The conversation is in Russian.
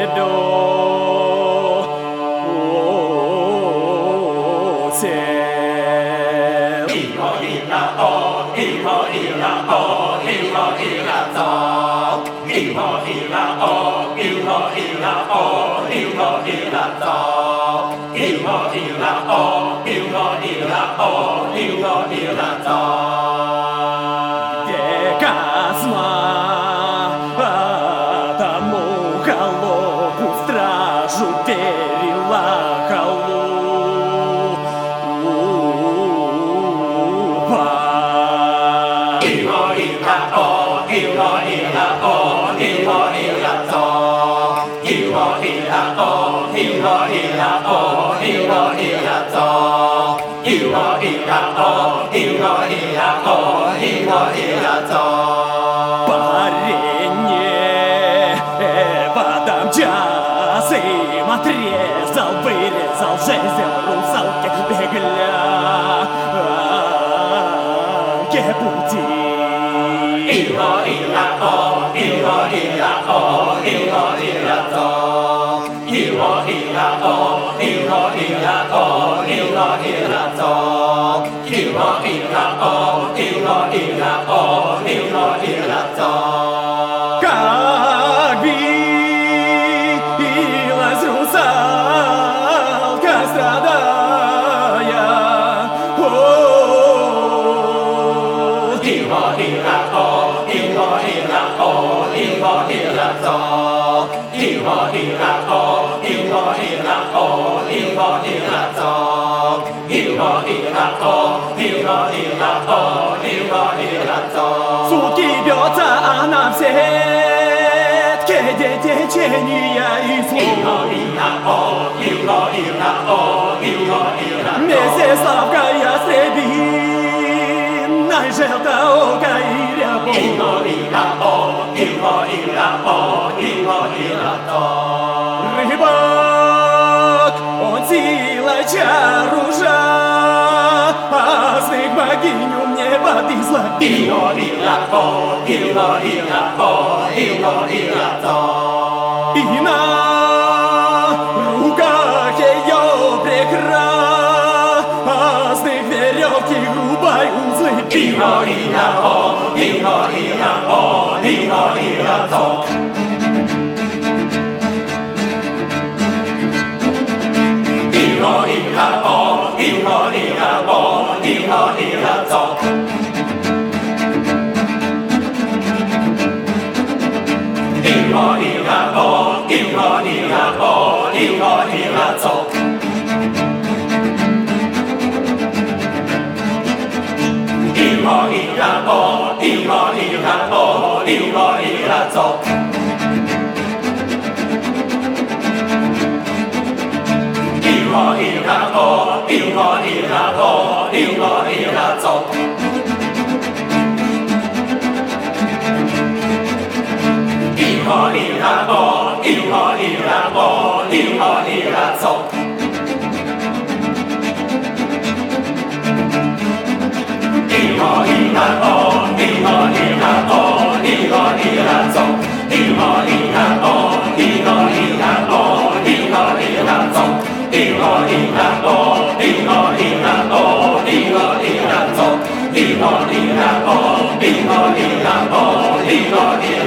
Тому холопу стражу перела парень потом час им отрезал, вырезал жезл русалки, беглянке пути. Как билась русалка, страдая, сутки бьется она в сетке, где течения и слов. Месяславка ястребиной, желтоока и рябой. Рыбак, он силой чаружа, опасных богиню мне подвезла. И на руках ее прекрасных веревки грубой узлы. Di